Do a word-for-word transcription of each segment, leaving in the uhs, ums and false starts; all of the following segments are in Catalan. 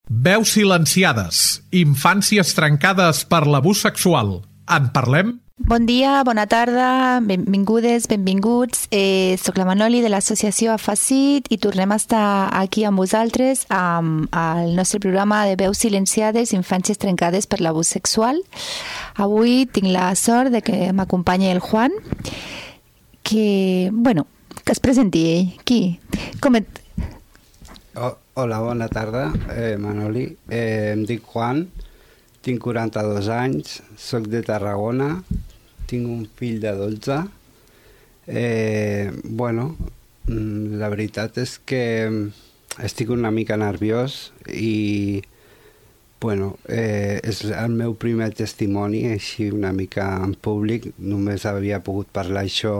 Veus silenciades, infàncies trencades per l'abús sexual. En parlem? Bon dia, bona tarda, benvingudes, benvinguts. Eh, soc la Manoli de l'associació Afacit i tornem a estar aquí amb vosaltres amb el nostre programa de Veus silenciades, infàncies trencades per l'abús sexual. Avui tinc la sort de que m'acompanyi el Juan, que, bueno, que es presenti ell. Qui? Com et... Oh, hola, bona tarda, eh, Manoli. Eh, em dic Juan, tinc quaranta-dos anys, soc de Tarragona, tinc un fill de dotze. Eh, bueno, la veritat és que estic una mica nerviós i bueno, eh, és el meu primer testimoni, així una mica en públic. Només havia pogut parlar això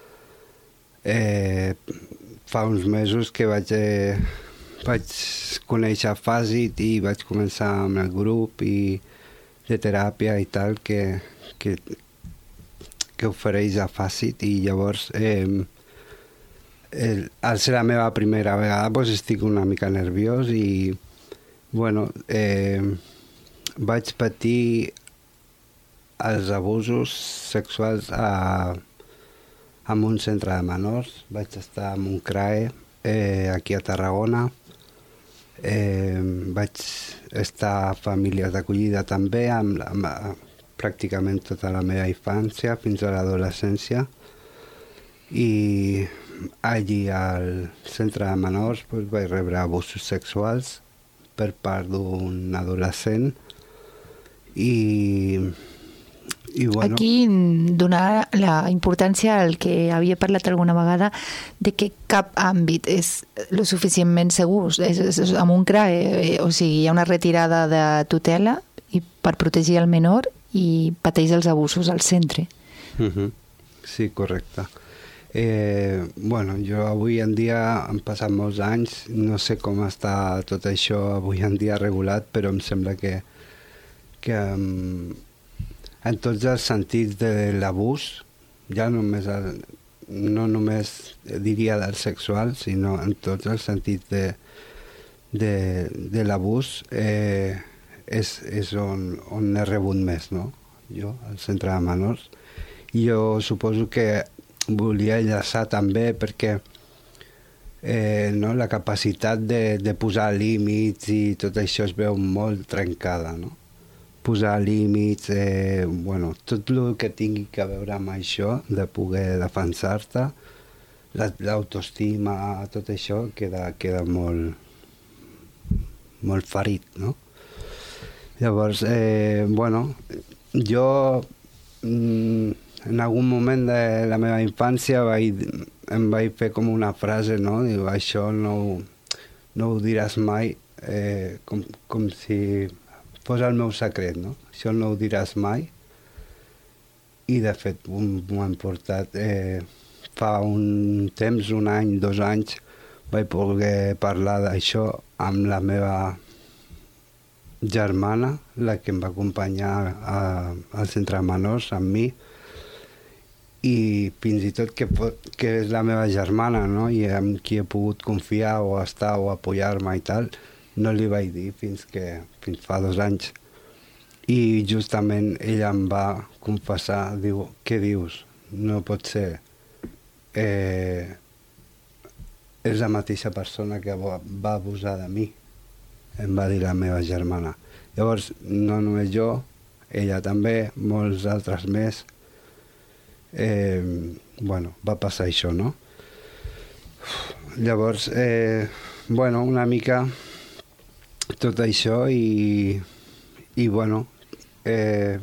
eh, fa uns mesos que vaig... Eh, vaig conèixer Afacit i vaig començar amb el grup i de teràpia i tal que, que, que ofereix Afacit, i llavors eh, el, al ser la meva primera vegada pues, estic una mica nerviós i bueno, eh, vaig patir els abusos sexuals a, en un centre de menors. Vaig estar en un CRAE eh, aquí a Tarragona. Eh, vaig estar a famílies d'acollida també, amb, amb, pràcticament tota la meva infància fins a l'adolescència, i allí al centre de menors pues, vaig rebre abusos sexuals per part d'un adolescent i, i bueno... Aquí donar la importància al que havia parlat alguna vegada de que cap àmbit és lo suficientment segur. És, és, és amb un CRAE, eh, o sigui, hi ha una retirada de tutela i per protegir el menor i pateix els abusos al centre. Uh-huh. Sí, correcte. Eh, bueno, jo avui en dia han passat molts anys, no sé com està tot això avui en dia regulat, però em sembla que, que um, en tots els sentits de l'abús, ja només el, no només diria del sexual, sinó en tots els sentits de, de, de l'abús, eh, és, és on, on he rebut més, no? Jo, al centre de menors. I jo suposo que volia enllaçar també perquè eh, no, la capacitat de, de posar límits i tot això es veu molt trencada, no? Posar límits, eh, bueno, tot el que tingui que veure amb això, de poder defensar-te, l'autoestima, tot això queda, queda molt, molt ferit, no? Llavors, eh, bueno, jo mm, en algun moment de la meva infància vaig, em vaig fer com una frase, no? Diu, això no, no ho diràs mai, eh, com, com si... fos el meu secret, no? Això no ho diràs mai. I, de fet, m'ho han portat eh, fa un temps, un any, dos anys, vaig poder parlar d'això amb la meva germana, la que em va acompanyar a, al centre de menors, amb mi, i fins i tot que, que és la meva germana, no? I amb qui he pogut confiar o estar o apoyar-me i tal, no li vaig dir fins que fins fa dos anys. I justament ella em va confessar, diu, què dius? No pot ser. Eh, és la mateixa persona que va abusar de mi, em va dir la meva germana. Llavors, no només jo, ella també, molts altres més. Eh, bueno, va passar això, no? Llavors, eh, bueno, una mica... tot això i, i bueno, eh,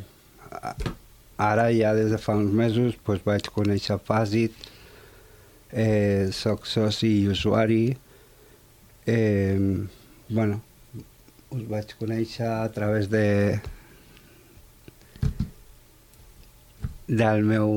ara ja des de fa uns mesos pues, vaig conèixer Afacit, eh, soc soci i usuari, eh, bueno, us vaig conèixer a través de del meu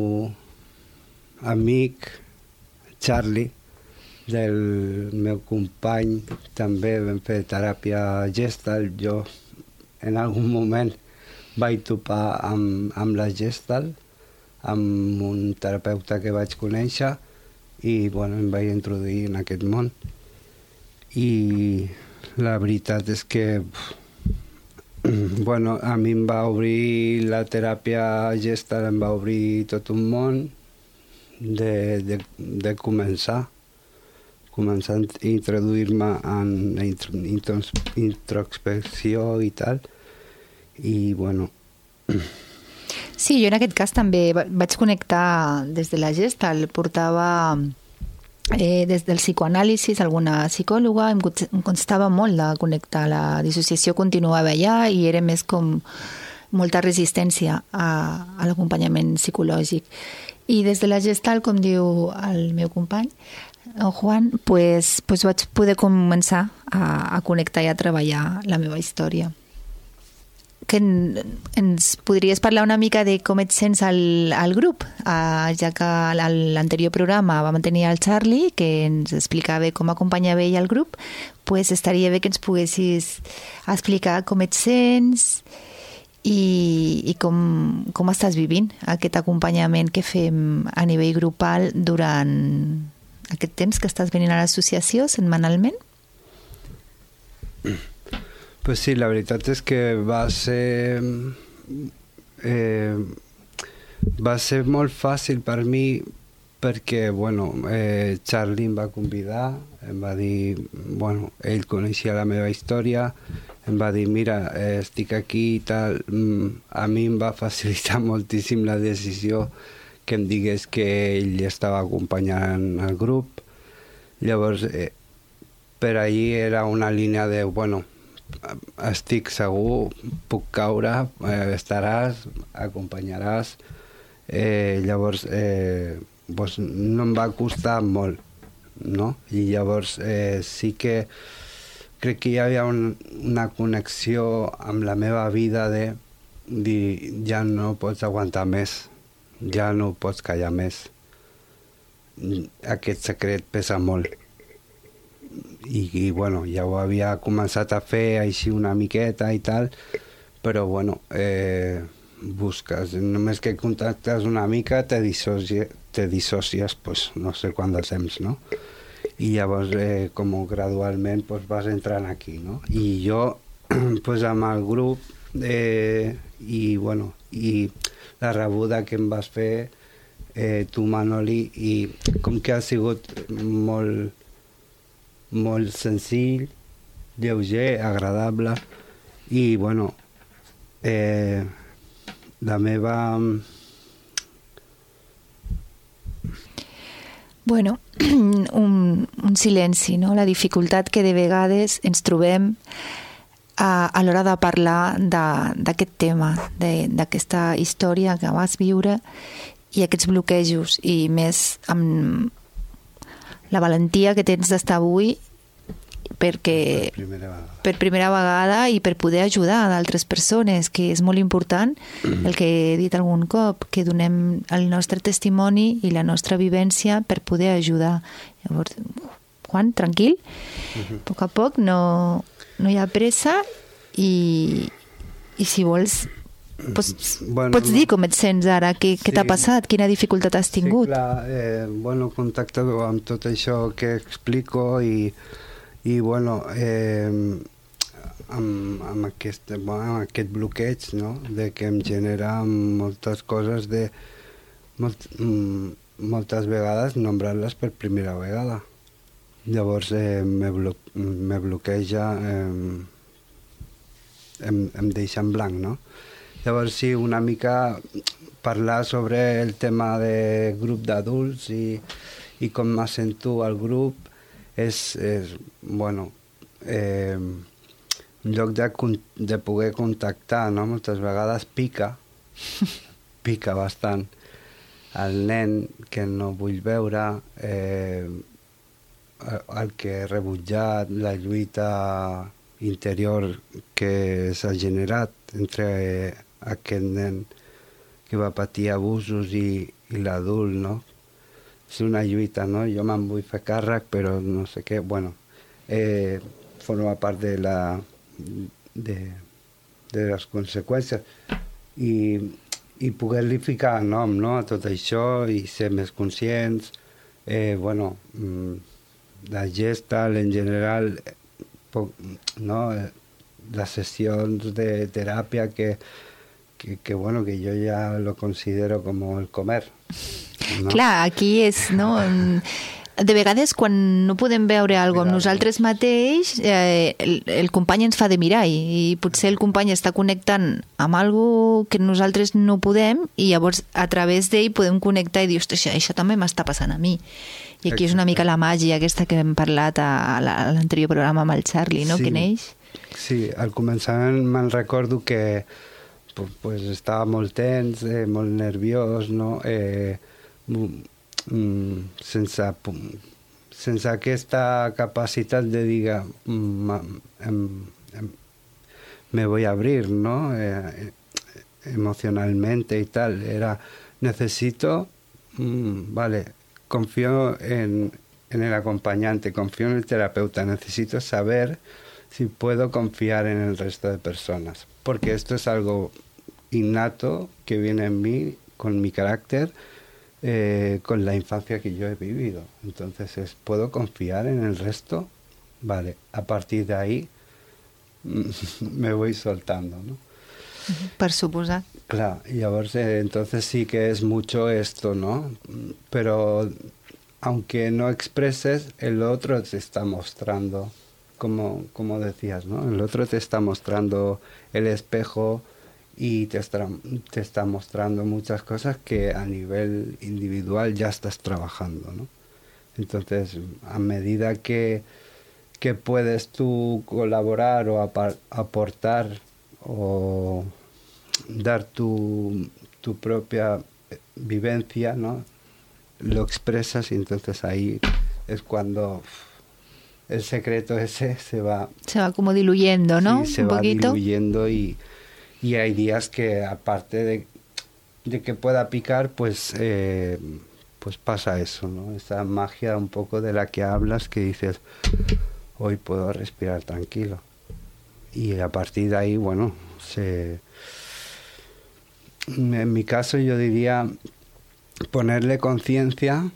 amic Charlie, del meu company, també vam fer teràpia Gestalt. Jo en algun moment vaig topar amb, amb la Gestalt, amb un terapeuta que vaig conèixer i bueno, em vaig introduir en aquest món. I La veritat és que bueno, a mi em va obrir la teràpia Gestalt, em va obrir tot un món de, de, de començar començar a introduir-me en la introspecció i tal, i bueno... Sí, jo en aquest cas també vaig connectar des de la Gestalt, portava eh, des del psicoanàlisi alguna psicòloga, em costava molt de connectar, la dissociació continuava allà i era més com molta resistència a, a l'acompanyament psicològic. I des de la Gestalt, com diu el meu company, el Juan, pues, pues vaig poder començar a, a connectar i a treballar la meva història. Que en, ens podries parlar una mica de com et sents al, al grup, uh, ja que a l'anterior programa vam tenir el Charlie, que ens explicava com acompanyava ell al grup, pues estaria bé que ens poguessis explicar com et sents i, i com, com estàs vivint aquest acompanyament que fem a nivell grupal durant aquest temps que estàs venint a l'associació setmanalment? Pues sí, la veritat és que va ser eh, va ser molt fàcil per mi perquè, bueno, eh, Charlie em va convidar, em va dir, bueno, ell coneixia la meva història, em va dir, mira, eh, estic aquí i tal, a mi em va facilitar moltíssim la decisió que em digués que ell estava acompanyant el grup. Llavors, eh, per allí era una línia de, bueno, estic segur, puc caure, eh, estaràs, acompanyaràs. Eh, llavors, eh, doncs no em va costar molt, no? I llavors eh, sí que crec que hi havia un, una connexió amb la meva vida de dir, ja no pots aguantar més, ja no pots callar més. Aquest secret pesa molt. I, i bueno, ja ho havia començat a fer així una miqueta i tal, però bueno, eh, busques, només que contactes una mica te dissocies, te dissocies pues, no sé quant de temps, no? I llavors eh, com gradualment pues, vas entrant aquí, no? I jo pues, amb el grup eh, i bueno, i la rebuda que em vas fer eh, tu, Manoli, i com que ha sigut molt molt senzill, lleuger, agradable, i bueno, eh, la meva... Bueno, un, un silenci, no? La dificultat que de vegades ens trobem a, a l'hora de parlar d'aquest tema, d'aquesta història que vas viure i aquests bloquejos, i més amb la valentia que tens d'estar avui perquè, per primera vegada. per primera vegada i per poder ajudar d'altres persones, que és molt important el que he dit algun cop, que donem el nostre testimoni i la nostra vivència per poder ajudar. Llavors, Juan, tranquil, a poc a poc, no, no hi ha pressa, i, i si vols pots, bueno, pots dir com et sents ara, què, sí, què t'ha passat, quina dificultat has tingut. Sí, clar, eh, bueno, contacte amb tot això que explico i, i bueno, eh, amb, amb, aquest, amb aquest bloqueig, no?, de que em genera moltes coses de molt, moltes vegades nombrar-les per primera vegada. Llavors eh, me, blo me bloqueja, eh, em, em deixa en blanc, no? Llavors sí, una mica parlar sobre el tema de grup d'adults i, i com me sento al grup és, és bueno, eh, un lloc de, de poder contactar, no? Moltes vegades pica, pica bastant. El nen que no vull veure, eh, el que he rebutjat, la lluita interior que s'ha generat entre aquest nen que va patir abusos i, i l'adult, no? És una lluita, no? Jo me'n vull fer càrrec, però no sé què, bueno, eh, forma part de, la, de, de les conseqüències. I, i poder-li ficar nom, no?, a tot això i ser més conscients. Eh, bueno, la Gestalt en general no, les sessions de teràpia que, que, que, bueno, que jo ja lo considero com el comer. No? Clar, aquí és, no... De vegades, quan no podem veure alguna cosa amb nosaltres mateix, eh, el, el company ens fa de mirall i potser el company està connectant amb alguna que nosaltres no podem i llavors a través d'ell podem connectar i dir, ostres, això, això també m'està passant a mi. I aquí és una mica la màgia aquesta que hem parlat a l'anterior programa amb el Charlie, no? Sí, que neix. Sí, al començament me'n recordo que pues, estava molt tens, eh, molt nerviós, no? Eh, Mm, sense, sense aquesta capacitat de dir mm, em, em, me voy a abrir, ¿no? Eh, emocionalmente y tal. Era, necesito, mm, vale, confío en, en el acompañante, confío en el terapeuta, necesito saber si puedo confiar en el resto de personas, porque esto es algo innato que viene en mí, con mi carácter, Eh, con la infancia que yo he vivido. Entonces, es, ¿puedo confiar en el resto? Vale, a partir de ahí me voy soltando, ¿no? Per suposar. Claro, y ahora eh, entonces sí que es mucho esto, ¿no? Pero aunque no expreses, el otro te está mostrando, como, como decías, ¿no? El otro te está mostrando el espejo y te está, te está mostrando muchas cosas que a nivel individual ya estás trabajando, ¿no? Entonces, a medida que, que puedes tú colaborar o apar, aportar o dar tu, tu propia vivencia, ¿no? Lo expresas y entonces ahí es cuando el secreto ese se va... Se va como diluyendo, ¿no? Sí, se Un va poquito. diluyendo y... Y hay días que, aparte de, de que pueda picar, pues, eh, pues pasa eso, ¿no? Esa magia un poco de la que hablas, que dices, hoy puedo respirar tranquilo. Y a partir de ahí, bueno, se... en mi caso yo diría ponerle conciencia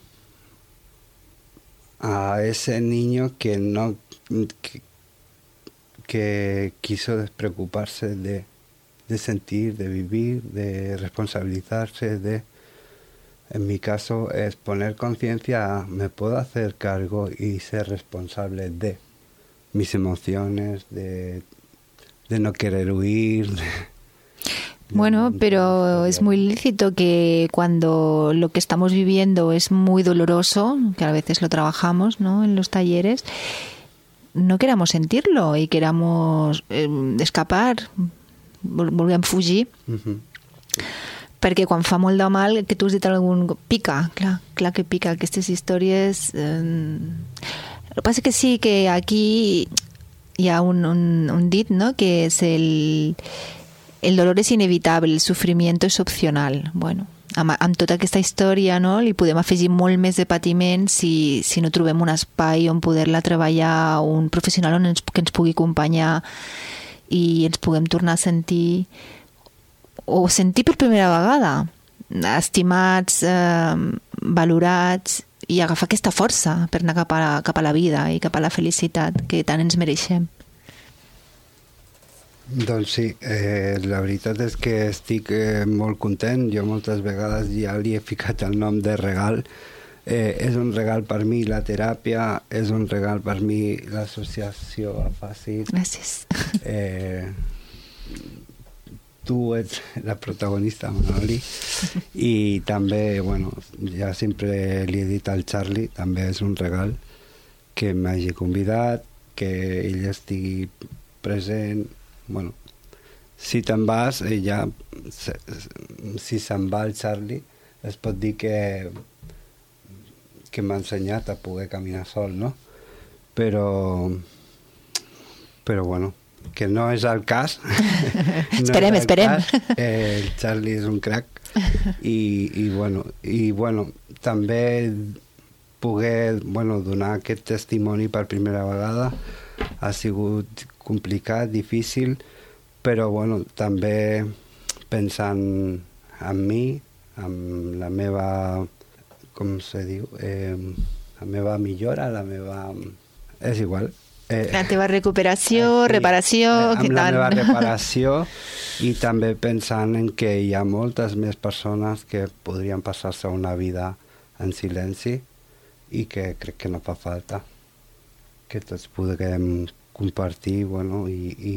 a ese niño que no... que, que quiso despreocuparse de... de sentir, de vivir, de responsabilizarse, de... En mi caso es poner conciencia a me puedo hacer cargo y ser responsable de mis emociones, de, de no querer huir. De, bueno, pero es muy lícito que cuando lo que estamos viviendo es muy doloroso, que a veces lo trabajamos, ¿no?, en los talleres, no queramos sentirlo y queramos eh, escapar, volguem fugir, uh-huh. perquè quan fa molt de mal, que tu has dit algun... pica, clar, clar que pica aquestes històries. Eh... El que passa que sí que aquí hi ha un, un, un dit, ¿no?, que és el, el dolor és inevitable, el sufrimiento és opcional. Bueno, amb, amb tota aquesta història, no?, li podem afegir molt més de patiment si, si no trobem un espai on poder-la treballar, un professional on ens, que ens pugui acompanyar i ens puguem tornar a sentir o sentir per primera vegada estimats, eh, valorats i agafar aquesta força per anar cap a, cap a la vida i cap a la felicitat que tant ens mereixem. Doncs sí, eh, la veritat és que estic eh, molt content. Jo moltes vegades ja li he ficat el nom de regal. Eh, és un regal per mi la teràpia, és un regal per mi l'associació Afàcit. Gràcies. Eh, tu ets la protagonista, Manoli, i també, bueno, ja sempre li he dit al Charlie, també és un regal que m'hagi convidat, que ell estigui present. Bueno, si te'n vas, ja, si se'n va el Charlie, es pot dir que que m'ha ensenyat a poder caminar sol, no? Però, però bueno, que no és el cas. No esperem, el esperem. Cas. Eh, el Charlie és un crac. I, i, bueno, i bueno, també poder, bueno, donar aquest testimoni per primera vegada ha sigut complicat, difícil, però bueno, també pensant en mi, en la meva, com se diu, eh, la meva millora, la meva... És igual, Eh, la teva recuperació, eh, sí, reparació, eh, què amb la tal? meva reparació i també pensant en que hi ha moltes més persones que podrien passar-se una vida en silenci i que crec que no fa falta, que tots podrem compartir, bueno, i, i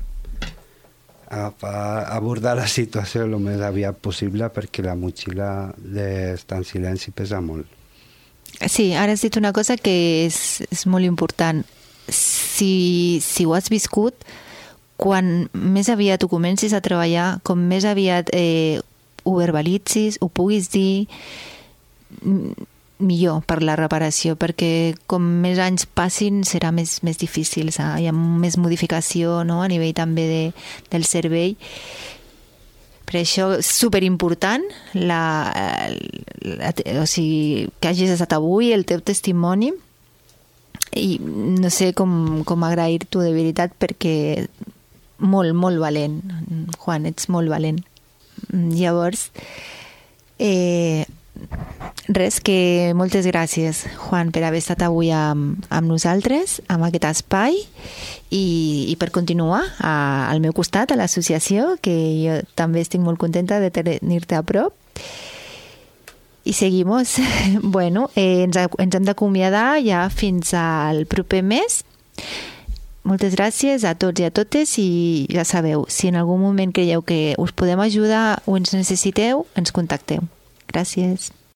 agafar, abordar la situació el més aviat possible, perquè la motxilla d'estar en silenci pesa molt. Sí, ara has dit una cosa que és, és molt important. Si, si ho has viscut, quan més aviat ho comencis a treballar, com més aviat eh, ho verbalitzis, ho puguis dir, millor per la reparació, perquè com més anys passin serà més, més difícil, saps? Hi ha més modificació, no?, a nivell també de, del cervell. Per això és superimportant la, la, o sigui, que hagis estat avui, el teu testimoni, i no sé com, com agrair-t'ho de veritat, perquè molt, molt valent, Juan, ets molt valent. Llavors, eh, res, que moltes gràcies, Juan, per haver estat avui amb, amb nosaltres, amb aquest espai, i, i per continuar a, al meu costat, a l'associació, que jo també estic molt contenta de tenir-te a prop. I seguimos. Bueno, eh, ens, ens hem d'acomiadar ja fins al proper mes. Moltes gràcies a tots i a totes, i ja sabeu, si en algun moment creieu que us podem ajudar o ens necessiteu, ens contacteu. Gràcies.